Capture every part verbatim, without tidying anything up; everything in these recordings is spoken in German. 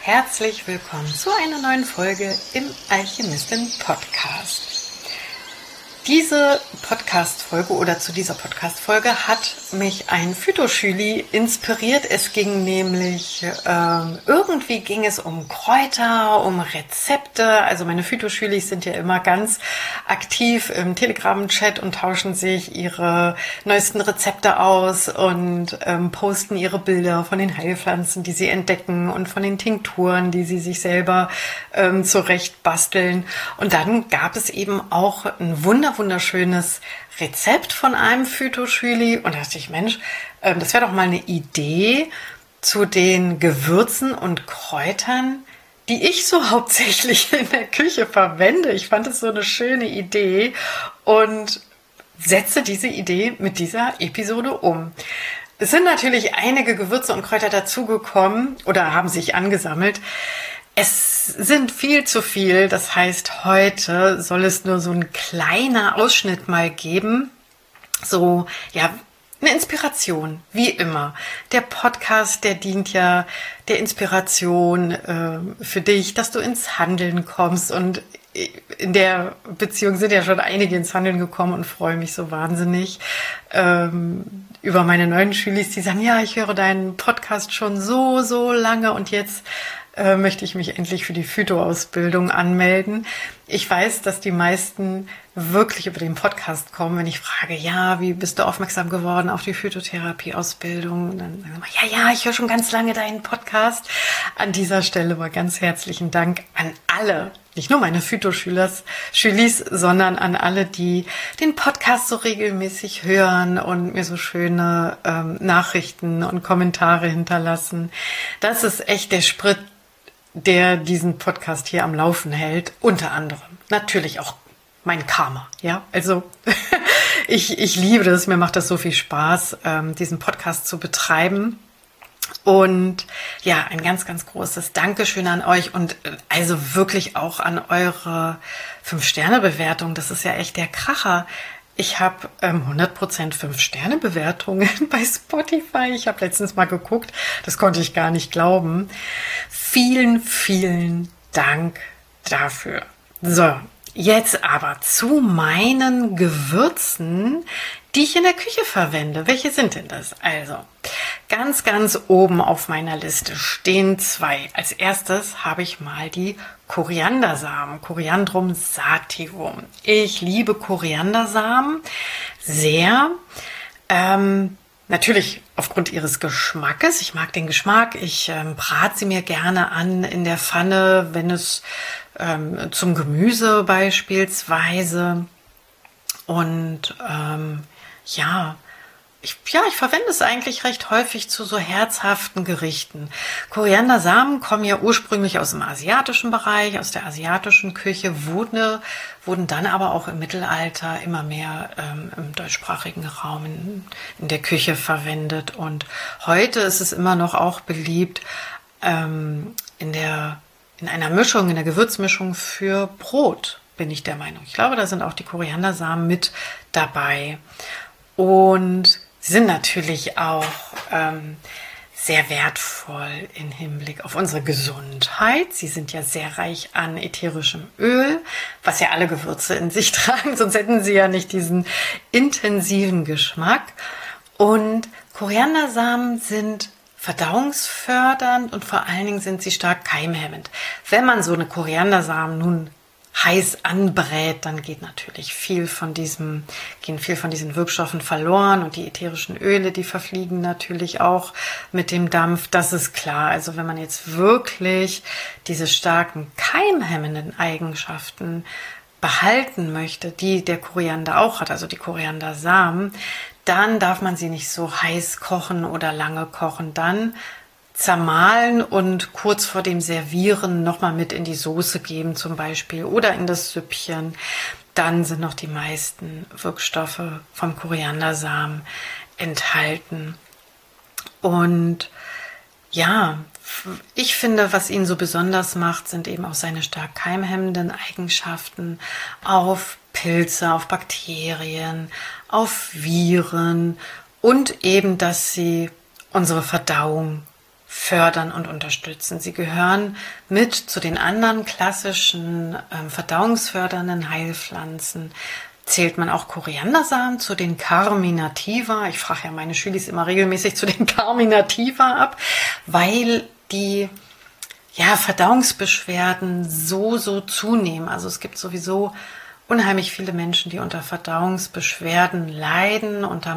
herzlich willkommen zu einer neuen Folge im Alchemistin Podcast. Diese Podcast-Folge oder zu dieser Podcast-Folge hat mich ein Phytoschüli inspiriert. Es ging nämlich, ähm, irgendwie ging es um Kräuter, um Rezepte. Also meine Phytoschülis sind ja immer ganz aktiv im Telegram-Chat und tauschen sich ihre neuesten Rezepte aus und ähm, posten ihre Bilder von den Heilpflanzen, die sie entdecken und von den Tinkturen, die sie sich selber ähm, zurecht basteln. Und dann gab es eben auch ein wunder wunderschönes Rezept von einem Phytoschüli und da dachte ich, Mensch, das wäre doch mal eine Idee zu den Gewürzen und Kräutern, die ich so hauptsächlich in der Küche verwende. Ich fand es so eine schöne Idee und setze diese Idee mit dieser Episode um. Es sind natürlich einige Gewürze und Kräuter dazugekommen oder haben sich angesammelt. Es sind viel zu viel, das heißt, heute soll es nur so ein kleiner Ausschnitt mal geben, so, ja, eine Inspiration, wie immer. Der Podcast, der dient ja der Inspiration äh, für dich, dass du ins Handeln kommst und in der Beziehung sind ja schon einige ins Handeln gekommen und freue mich so wahnsinnig ähm, über meine neuen Schülis, die sagen, ja, ich höre deinen Podcast schon so, so lange und jetzt äh, möchte ich mich endlich für die Phyto-Ausbildung anmelden. Ich weiß, dass die meisten wirklich über den Podcast kommen, wenn ich frage, ja, wie bist du aufmerksam geworden auf die Phytotherapie-Ausbildung? Und dann sagen wir, ja, ja, ich höre schon ganz lange deinen Podcast. An dieser Stelle mal ganz herzlichen Dank an alle, nicht nur meine Phytoschülers, Schülis, sondern an alle, die den Podcast so regelmäßig hören und mir so schöne ähm, Nachrichten und Kommentare hinterlassen. Das ist echt der Sprit, der diesen Podcast hier am Laufen hält, unter anderem. Natürlich auch mein Karma, ja, also ich, ich liebe das, mir macht das so viel Spaß, ähm, diesen Podcast zu betreiben und ja, ein ganz, ganz großes Dankeschön an euch und äh, also wirklich auch an eure fünf Sterne Bewertung, das ist ja echt der Kracher. Ich habe ähm, hundert Prozent fünf Sterne Bewertungen bei Spotify. Ich habe letztens mal geguckt, das konnte ich gar nicht glauben. Vielen, vielen Dank dafür. So, jetzt aber zu meinen Gewürzen, die ich in der Küche verwende. Welche sind denn das? Also, ganz, ganz oben auf meiner Liste stehen zwei. Als erstes habe ich mal die Koriandersamen, Coriandrum sativum. Ich liebe Koriandersamen sehr. Ähm, natürlich aufgrund ihres Geschmackes. Ich mag den Geschmack. Ich ähm, brate sie mir gerne an in der Pfanne, wenn es ähm, zum Gemüse beispielsweise. Und ähm, ja, Ich, ja, ich verwende es eigentlich recht häufig zu so herzhaften Gerichten. Koriandersamen kommen ja ursprünglich aus dem asiatischen Bereich, aus der asiatischen Küche, wurde, wurden dann aber auch im Mittelalter immer mehr ähm, im deutschsprachigen Raum in, in der Küche verwendet. Und heute ist es immer noch auch beliebt ähm, in der, in einer Mischung, in der Gewürzmischung für Brot, bin ich der Meinung. Ich glaube, da sind auch die Koriandersamen mit dabei. Und sie sind natürlich auch ähm, sehr wertvoll im Hinblick auf unsere Gesundheit. Sie sind ja sehr reich an ätherischem Öl, was ja alle Gewürze in sich tragen, sonst hätten sie ja nicht diesen intensiven Geschmack. Und Koriandersamen sind verdauungsfördernd und vor allen Dingen sind sie stark keimhemmend. Wenn man so eine Koriandersamen nun heiß anbrät, dann geht natürlich viel von diesem, gehen viel von diesen Wirkstoffen verloren und die ätherischen Öle, die verfliegen natürlich auch mit dem Dampf. Das ist klar. Also wenn man jetzt wirklich diese starken keimhemmenden Eigenschaften behalten möchte, die der Koriander auch hat, also die Koriandersamen, dann darf man sie nicht so heiß kochen oder lange kochen. Dann zermahlen und kurz vor dem Servieren nochmal mit in die Soße geben zum Beispiel oder in das Süppchen. Dann sind noch die meisten Wirkstoffe vom Koriandersamen enthalten. Und ja, ich finde, was ihn so besonders macht, sind eben auch seine stark keimhemmenden Eigenschaften auf Pilze, auf Bakterien, auf Viren und eben, dass sie unsere Verdauung fördern und unterstützen. Sie gehören mit zu den anderen klassischen ähm, verdauungsfördernden Heilpflanzen. Zählt man auch Koriandersamen zu den Carminativa? Ich frage ja meine Schülis immer regelmäßig zu den Carminativa ab, weil die ja, Verdauungsbeschwerden so, so zunehmen. Also es gibt sowieso unheimlich viele Menschen, die unter Verdauungsbeschwerden leiden, unter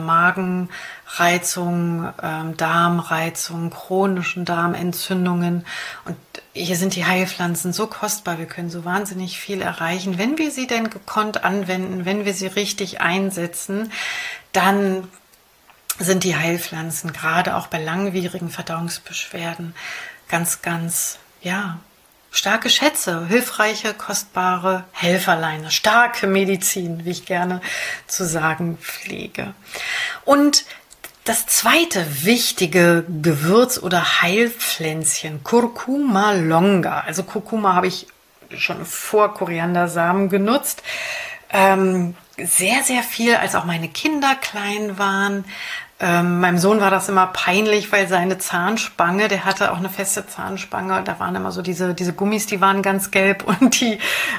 Magenreizung, ähm, Darmreizung, chronischen Darmentzündungen. Und hier sind die Heilpflanzen so kostbar. Wir können so wahnsinnig viel erreichen. Wenn wir sie denn gekonnt anwenden, wenn wir sie richtig einsetzen, dann sind die Heilpflanzen gerade auch bei langwierigen Verdauungsbeschwerden ganz, ganz, ja, starke Schätze, hilfreiche, kostbare Helferleine, starke Medizin, wie ich gerne zu sagen pflege. Und das zweite wichtige Gewürz- oder Heilpflänzchen, Curcuma longa. Also Kurkuma habe ich schon vor Koriandersamen genutzt. Ähm, sehr, sehr viel, als auch meine Kinder klein waren. Ähm, meinem Sohn war das immer peinlich, weil seine Zahnspange, der hatte auch eine feste Zahnspange, da waren immer so diese, diese Gummis, die waren ganz gelb und die,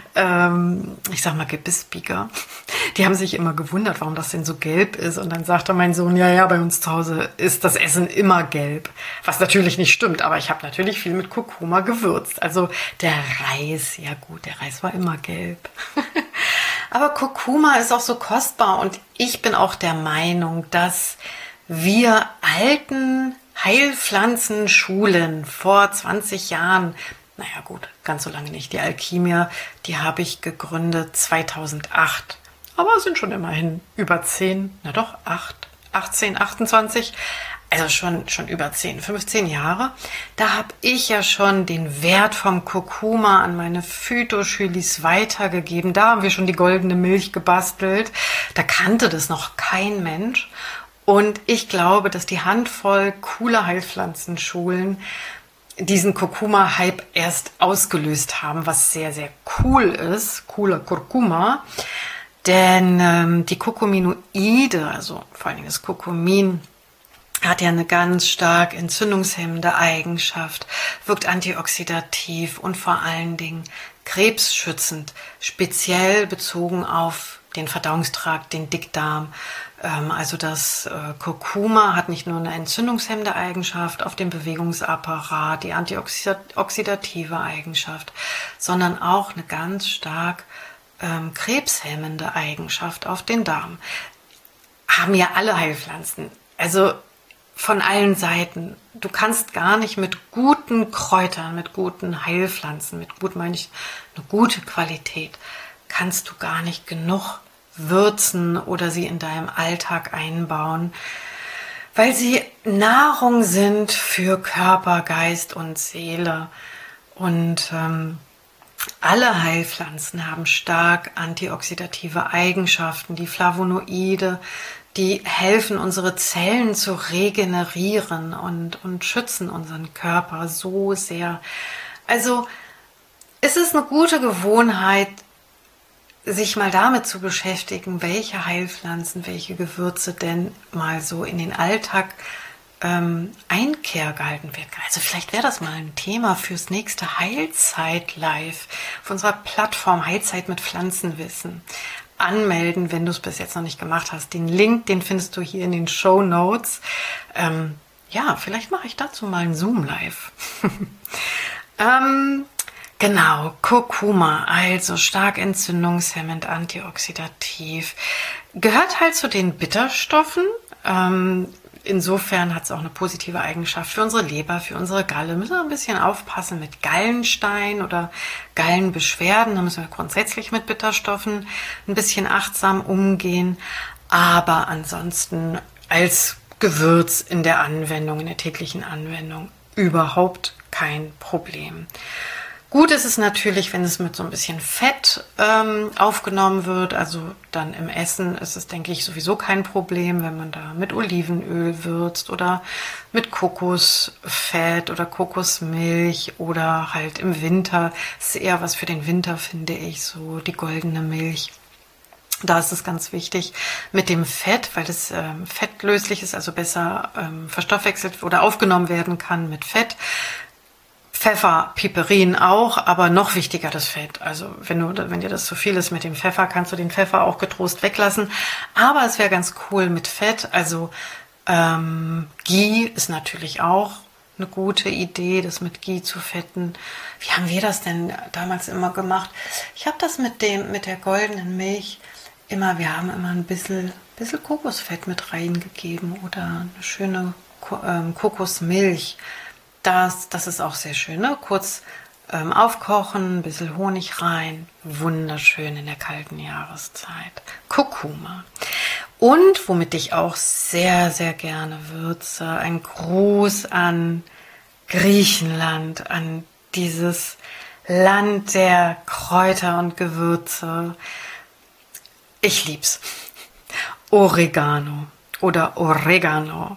ähm, ich sag mal Gebissbieger, die haben sich immer gewundert, warum das denn so gelb ist. Und dann sagte mein Sohn, ja, ja, bei uns zu Hause ist das Essen immer gelb. Was natürlich nicht stimmt, aber ich habe natürlich viel mit Kurkuma gewürzt. Also der Reis, ja gut, der Reis war immer gelb. Aber Kurkuma ist auch so kostbar und ich bin auch der Meinung, dass wir alten Heilpflanzenschulen vor zwanzig Jahren, naja gut, ganz so lange nicht, die Alchimia, die habe ich gegründet zweitausendacht, aber es sind schon immerhin über zehn, na doch, acht, achtzehn, achtundzwanzig, also schon, schon über zehn, fünfzehn Jahre. Da habe ich ja schon den Wert vom Kurkuma an meine Phytoschülis weitergegeben. Da haben wir schon die goldene Milch gebastelt. Da kannte das noch kein Mensch. Und ich glaube, dass die Handvoll cooler Heilpflanzenschulen diesen Kurkuma-Hype erst ausgelöst haben, was sehr, sehr cool ist. Cooler Kurkuma. Denn ähm, die Kurkuminoide, also vor allen Dingen das Kurkumin, hat ja eine ganz stark entzündungshemmende Eigenschaft, wirkt antioxidativ und vor allen Dingen krebsschützend, speziell bezogen auf den Verdauungstrakt, den Dickdarm. Also das Kurkuma hat nicht nur eine entzündungshemmende Eigenschaft auf den Bewegungsapparat, die antioxidative Eigenschaft, sondern auch eine ganz stark ähm, krebshemmende Eigenschaft auf den Darm. Haben ja alle Heilpflanzen. Also von allen Seiten. Du kannst gar nicht mit guten Kräutern, mit guten Heilpflanzen, mit gut meine ich eine gute Qualität, kannst du gar nicht genug würzen oder sie in deinem Alltag einbauen, weil sie Nahrung sind für Körper, Geist und Seele. Und ähm, alle Heilpflanzen haben stark antioxidative Eigenschaften, die Flavonoide, die helfen, unsere Zellen zu regenerieren und, und schützen unseren Körper so sehr. Also es ist eine gute Gewohnheit, sich mal damit zu beschäftigen, welche Heilpflanzen, welche Gewürze denn mal so in den Alltag ähm, Einkehr gehalten werden kann. Also vielleicht wäre das mal ein Thema fürs nächste Heilzeit-Live auf unserer Plattform Heilzeit mit Pflanzenwissen. Anmelden, wenn du es bis jetzt noch nicht gemacht hast. Den Link, den findest du hier in den Shownotes. Ähm, ja, vielleicht mache ich dazu mal ein Zoom-Live. ähm, genau, Kurkuma, also stark entzündungshemmend, antioxidativ. Gehört halt zu den Bitterstoffen. Ähm, Insofern hat es auch eine positive Eigenschaft für unsere Leber, für unsere Galle. Müssen wir ein bisschen aufpassen mit Gallenstein oder Gallenbeschwerden. Da müssen wir grundsätzlich mit Bitterstoffen ein bisschen achtsam umgehen. Aber ansonsten als Gewürz in der Anwendung, in der täglichen Anwendung überhaupt kein Problem. Gut ist es natürlich, wenn es mit so ein bisschen Fett ähm, aufgenommen wird, also dann im Essen ist es, denke ich, sowieso kein Problem, wenn man da mit Olivenöl würzt oder mit Kokosfett oder Kokosmilch oder halt im Winter, das ist eher was für den Winter, finde ich, so die goldene Milch. Da ist es ganz wichtig mit dem Fett, weil es ähm, fettlöslich ist, also besser ähm, verstoffwechselt oder aufgenommen werden kann mit Fett. Pfeffer, Piperin auch, aber noch wichtiger das Fett. Also wenn du, wenn dir das zu viel ist mit dem Pfeffer, kannst du den Pfeffer auch getrost weglassen. Aber es wäre ganz cool mit Fett. Also ähm, Ghee ist natürlich auch eine gute Idee, das mit Ghee zu fetten. Wie haben wir das denn damals immer gemacht? Ich habe das mit dem, mit der goldenen Milch immer, wir haben immer ein bisschen, bisschen Kokosfett mit reingegeben oder eine schöne ähm, Kokosmilch. Das, das ist auch sehr schön, ne? Kurz ähm, aufkochen, ein bisschen Honig rein. Wunderschön in der kalten Jahreszeit. Kurkuma. Und womit ich auch sehr, sehr gerne würze, ein Gruß an Griechenland, an dieses Land der Kräuter und Gewürze. Ich lieb's. Oregano oder Oregano.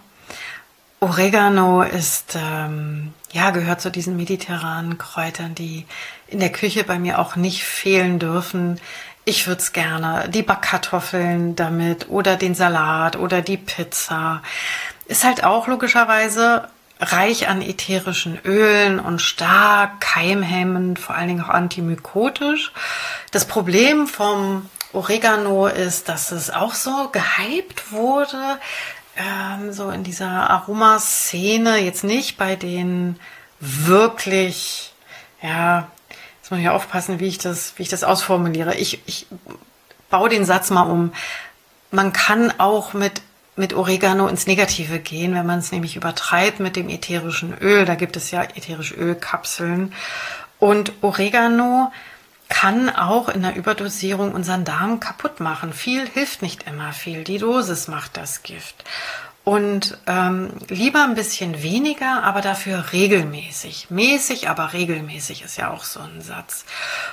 Oregano ist, ähm, ja, gehört zu diesen mediterranen Kräutern, die in der Küche bei mir auch nicht fehlen dürfen. Ich würde es gerne, die Backkartoffeln damit oder den Salat oder die Pizza. Ist halt auch logischerweise reich an ätherischen Ölen und stark keimhemmend, vor allen Dingen auch antimykotisch. Das Problem vom Oregano ist, dass es auch so gehypt wurde, ähm, so in dieser Aromaszene, jetzt nicht bei den wirklich, ja, jetzt muss ich aufpassen, wie ich das, wie ich das ausformuliere. Ich, ich baue den Satz mal um. Man kann auch mit, mit Oregano ins Negative gehen, wenn man es nämlich übertreibt mit dem ätherischen Öl. Da gibt es ja ätherische Ölkapseln. Und Oregano kann auch in der Überdosierung unseren Darm kaputt machen. Viel hilft nicht immer viel. Die Dosis macht das Gift. Und ähm, lieber ein bisschen weniger, aber dafür regelmäßig. Mäßig, aber regelmäßig ist ja auch so ein Satz.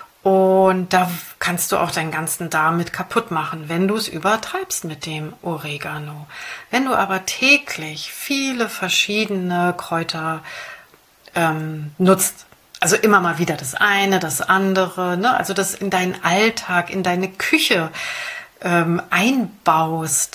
Und da kannst du auch deinen ganzen Darm mit kaputt machen, wenn du es übertreibst mit dem Oregano. Wenn du aber täglich viele verschiedene Kräuter ähm, nutzt, also immer mal wieder das eine, das andere, ne? Also das in deinen Alltag, in deine Küche ähm, einbaust,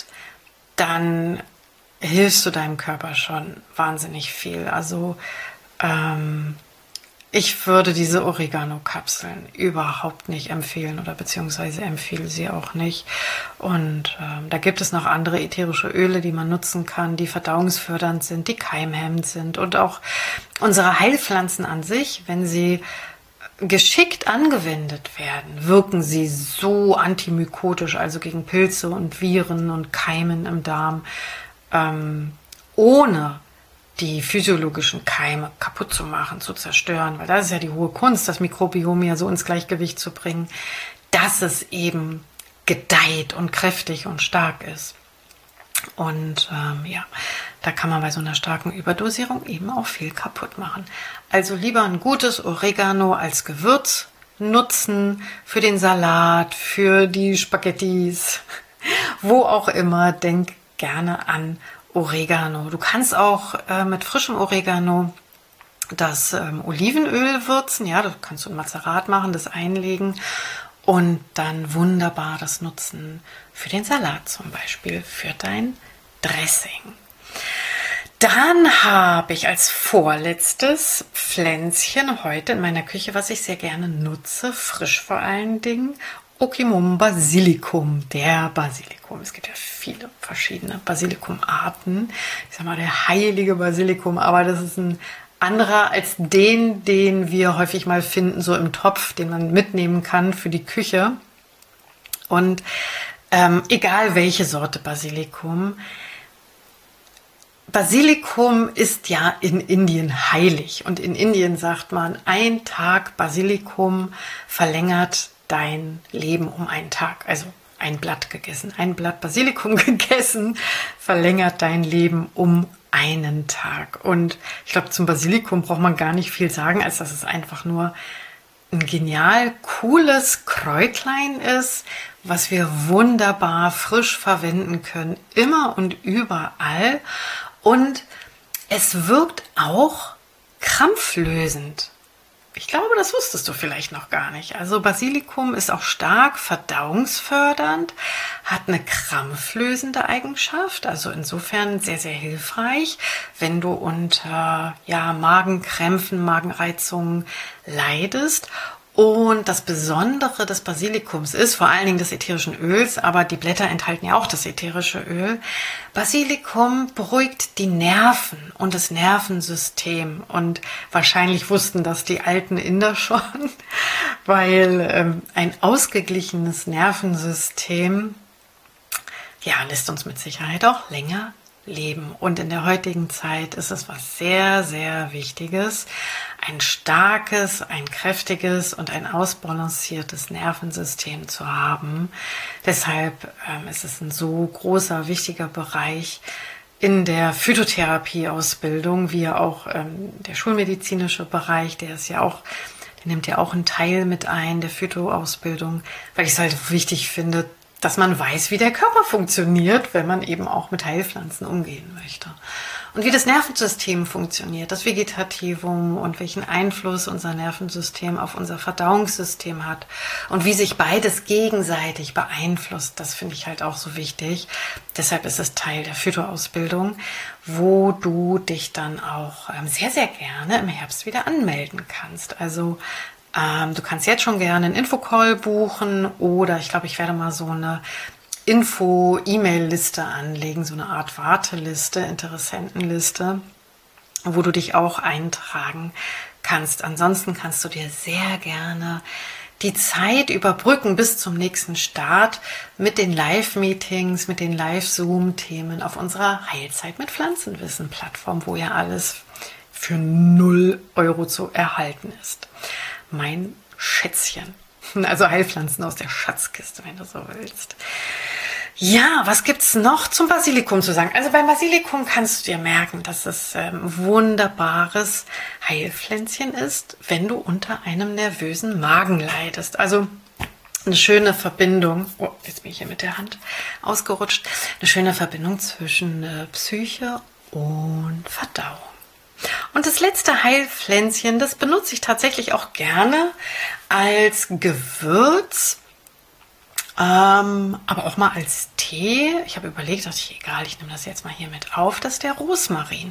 dann hilfst du deinem Körper schon wahnsinnig viel. Also ähm, ich würde diese Oregano-Kapseln überhaupt nicht empfehlen oder beziehungsweise empfehle sie auch nicht. Und ähm, da gibt es noch andere ätherische Öle, die man nutzen kann, die verdauungsfördernd sind, die keimhemmend sind. Und auch unsere Heilpflanzen an sich, wenn sie geschickt angewendet werden, wirken sie so antimykotisch, also gegen Pilze und Viren und Keimen im Darm, ähm, ohne die physiologischen Keime kaputt zu machen, zu zerstören, weil das ist ja die hohe Kunst, das Mikrobiom ja so ins Gleichgewicht zu bringen, dass es eben gedeiht und kräftig und stark ist. Und ähm, ja, da kann man bei so einer starken Überdosierung eben auch viel kaputt machen. Also lieber ein gutes Oregano als Gewürz nutzen für den Salat, für die Spaghettis, wo auch immer. Denk gerne an Oregano. Du kannst auch äh, mit frischem Oregano das ähm, Olivenöl würzen. Ja, das kannst du in Mazerat machen, das einlegen und dann wunderbar das nutzen für den Salat zum Beispiel, für dein Dressing. Dann habe ich als vorletztes Pflänzchen heute in meiner Küche, was ich sehr gerne nutze, frisch vor allen Dingen, Ocimum Basilicum, der Basilikum. Es gibt ja viele verschiedene Basilikumarten. Ich sag mal, der heilige Basilikum, aber das ist ein anderer als den, den wir häufig mal finden, so im Topf, den man mitnehmen kann für die Küche. Und ähm, egal welche Sorte Basilikum, Basilikum ist ja in Indien heilig. Und in Indien sagt man, ein Tag Basilikum verlängert dein Leben um einen Tag. Also ein Blatt gegessen, ein Blatt Basilikum gegessen, verlängert dein Leben um einen Tag. Und ich glaube, zum Basilikum braucht man gar nicht viel sagen, als dass es einfach nur ein genial cooles Kräutlein ist, was wir wunderbar frisch verwenden können, immer und überall. Und es wirkt auch krampflösend. Ich glaube, das wusstest du vielleicht noch gar nicht. Also Basilikum ist auch stark verdauungsfördernd, hat eine krampflösende Eigenschaft, also insofern sehr, sehr hilfreich, wenn du unter ja, Magenkrämpfen, Magenreizungen leidest. Und das Besondere des Basilikums ist, vor allen Dingen des ätherischen Öls, aber die Blätter enthalten ja auch das ätherische Öl. Basilikum beruhigt die Nerven und das Nervensystem. Und wahrscheinlich wussten das die alten Inder schon, weil ähm, ein ausgeglichenes Nervensystem ja, lässt uns mit Sicherheit auch länger leben. Und in der heutigen Zeit ist es was sehr, sehr Wichtiges, ein starkes, ein kräftiges und ein ausbalanciertes Nervensystem zu haben. Deshalb ähm, ist es ein so großer, wichtiger Bereich in der Phytotherapie-Ausbildung, wie auch ähm, der schulmedizinische Bereich, der ist ja auch, der nimmt ja auch einen Teil mit ein, der Phyto-Ausbildung, weil ich es halt wichtig finde, dass man weiß, wie der Körper funktioniert, wenn man eben auch mit Heilpflanzen umgehen möchte. Und wie das Nervensystem funktioniert, das Vegetativum und welchen Einfluss unser Nervensystem auf unser Verdauungssystem hat und wie sich beides gegenseitig beeinflusst, das finde ich halt auch so wichtig. Deshalb ist es Teil der Phyto-Ausbildung, wo du dich dann auch sehr, sehr gerne im Herbst wieder anmelden kannst. Also Ähm, du kannst jetzt schon gerne einen Infocall buchen oder ich glaube, ich werde mal so eine Info-E-Mail-Liste anlegen, so eine Art Warteliste, Interessentenliste, wo du dich auch eintragen kannst. Ansonsten kannst du dir sehr gerne die Zeit überbrücken bis zum nächsten Start mit den Live-Meetings, mit den Live-Zoom-Themen auf unserer Heilzeit mit Pflanzenwissen-Plattform, wo ja alles für null Euro zu erhalten ist. Mein Schätzchen. Also Heilpflanzen aus der Schatzkiste, wenn du so willst. Ja, was gibt's noch zum Basilikum zu sagen? Also beim Basilikum kannst du dir merken, dass es ähm, wunderbares Heilpflänzchen ist, wenn du unter einem nervösen Magen leidest. Also eine schöne Verbindung, oh, jetzt bin ich hier mit der Hand ausgerutscht, eine schöne Verbindung zwischen äh, Psyche und Verdauung. Und das letzte Heilpflänzchen, das benutze ich tatsächlich auch gerne als Gewürz, ähm, aber auch mal als Tee. Ich habe überlegt, dass ich, egal, ich nehme das jetzt mal hier mit auf, das ist der Rosmarin.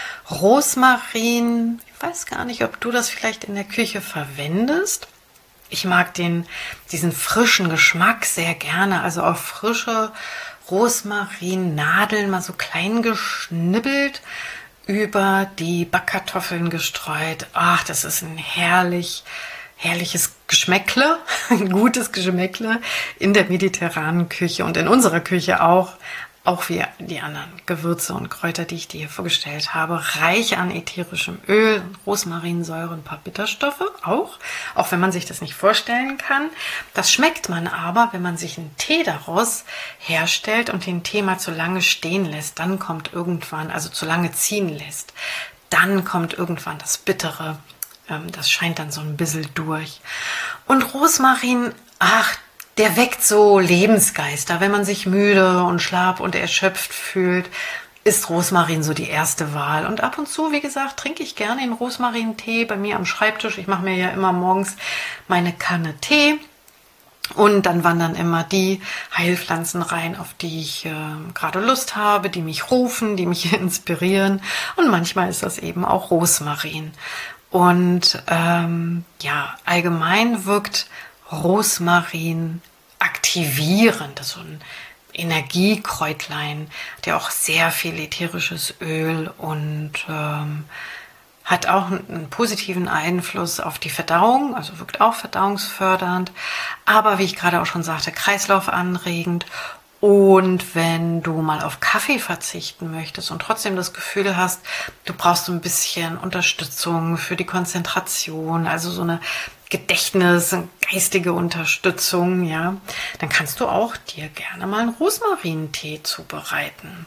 Rosmarin, ich weiß gar nicht, ob du das vielleicht in der Küche verwendest. Ich mag den, diesen frischen Geschmack sehr gerne, also auf frische Rosmarinnadeln mal so klein geschnibbelt, über die Backkartoffeln gestreut. Ach, das ist ein herrlich, herrliches Geschmäckle, ein gutes Geschmäckle in der mediterranen Küche und in unserer Küche auch, auch wie die anderen Gewürze und Kräuter, die ich dir hier vorgestellt habe, reich an ätherischem Öl, Rosmarinsäure, ein paar Bitterstoffe auch, auch wenn man sich das nicht vorstellen kann. Das schmeckt man aber, wenn man sich einen Tee daraus herstellt und den Tee mal zu lange stehen lässt, dann kommt irgendwann, also zu lange ziehen lässt, dann kommt irgendwann das Bittere, ähm, das scheint dann so ein bisschen durch. Und Rosmarin, ach, der weckt so Lebensgeister. Wenn man sich müde und schlapp und erschöpft fühlt, ist Rosmarin so die erste Wahl. Und ab und zu, wie gesagt, trinke ich gerne den Rosmarintee bei mir am Schreibtisch. Ich mache mir ja immer morgens meine Kanne Tee. Und dann wandern immer die Heilpflanzen rein, auf die ich äh, gerade Lust habe, die mich rufen, die mich inspirieren. Und manchmal ist das eben auch Rosmarin. Und ähm, ja, allgemein wirkt Rosmarin aktivierend, das ist so ein Energiekräutlein, hat ja auch sehr viel ätherisches Öl und ähm, hat auch einen positiven Einfluss auf die Verdauung, also wirkt auch verdauungsfördernd, aber wie ich gerade auch schon sagte, kreislaufanregend. Und wenn du mal auf Kaffee verzichten möchtest und trotzdem das Gefühl hast, du brauchst so ein bisschen Unterstützung für die Konzentration, also so eine Gedächtnis, geistige Unterstützung, ja, dann kannst du auch dir gerne mal einen Rosmarintee zubereiten.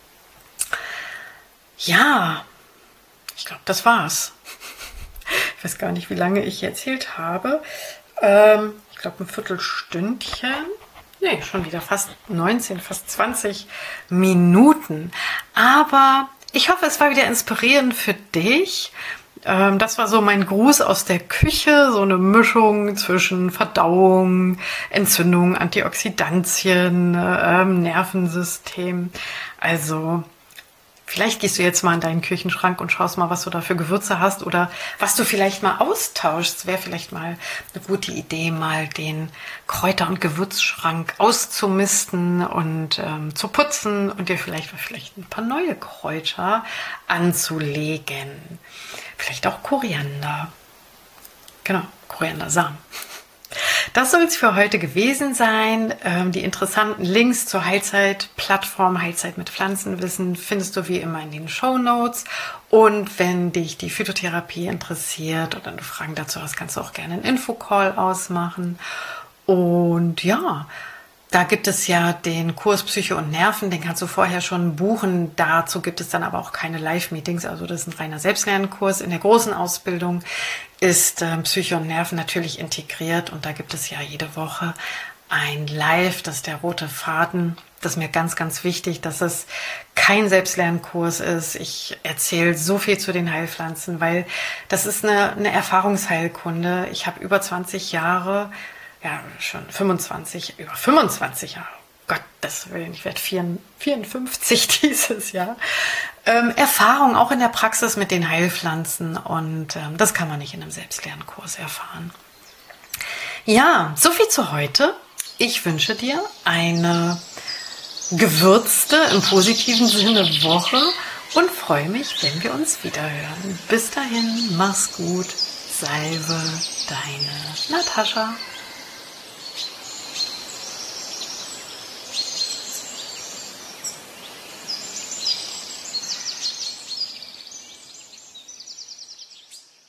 Ja, ich glaube, das war's. Ich weiß gar nicht, wie lange ich erzählt habe. Ähm, ich glaube, ein Viertelstündchen. Nee, schon wieder fast neunzehn, fast zwanzig Minuten. Aber ich hoffe, es war wieder inspirierend für dich, Ähm, das war so mein Gruß aus der Küche, so eine Mischung zwischen Verdauung, Entzündung, Antioxidantien, ähm, Nervensystem. Also vielleicht gehst du jetzt mal in deinen Küchenschrank und schaust mal, was du da für Gewürze hast oder was du vielleicht mal austauschst. Wäre vielleicht mal eine gute Idee, mal den Kräuter- und Gewürzschrank auszumisten und ähm, zu putzen und dir vielleicht, vielleicht ein paar neue Kräuter anzulegen. Vielleicht auch Koriander. Genau, Koriandersamen. Das soll es für heute gewesen sein. Ähm, die interessanten Links zur Heilzeit-Plattform Heilzeit mit Pflanzenwissen findest du wie immer in den Shownotes. Und wenn dich die Phytotherapie interessiert oder du Fragen dazu hast, kannst du auch gerne einen Infocall ausmachen. Und ja, da gibt es ja den Kurs Psyche und Nerven, den kannst du vorher schon buchen. Dazu gibt es dann aber auch keine Live-Meetings. Also das ist ein reiner Selbstlernkurs. In der großen Ausbildung ist äh, Psyche und Nerven natürlich integriert. Und da gibt es ja jede Woche ein Live, das ist der rote Faden. Das ist mir ganz, ganz wichtig, dass es kein Selbstlernkurs ist. Ich erzähle so viel zu den Heilpflanzen, weil das ist eine, eine Erfahrungsheilkunde. Ich habe über zwanzig Jahre... ja, schon fünfundzwanzig, über fünfundzwanzig Jahre, Gottes Willen, ich werde vierundfünfzig dieses Jahr, ähm, Erfahrung auch in der Praxis mit den Heilpflanzen und ähm, das kann man nicht in einem Selbstlernkurs erfahren. Ja, so viel zu heute. Ich wünsche dir eine gewürzte, im positiven Sinne Woche und freue mich, wenn wir uns wiederhören. Bis dahin, mach's gut, Salve, deine Natascha.